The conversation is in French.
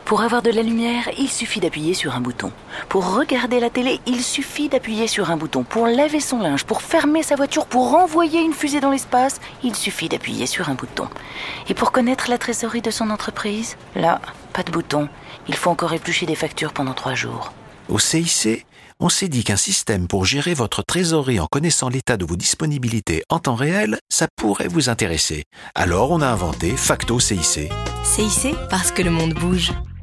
Pour avoir de la lumière, il suffit d'appuyer sur un bouton. Pour regarder la télé, il suffit d'appuyer sur un bouton. Pour laver son linge, pour fermer sa voiture, pour envoyer une fusée dans l'espace, il suffit d'appuyer sur un bouton. Et pour connaître la trésorerie de son entreprise, là, pas de bouton. Il faut encore éplucher des factures pendant 3 jours. Au CIC, on s'est dit qu'un système pour gérer votre trésorerie en connaissant l'état de vos disponibilités en temps réel, ça pourrait vous intéresser. Alors on a inventé Facto CIC. CIC, parce que le monde bouge.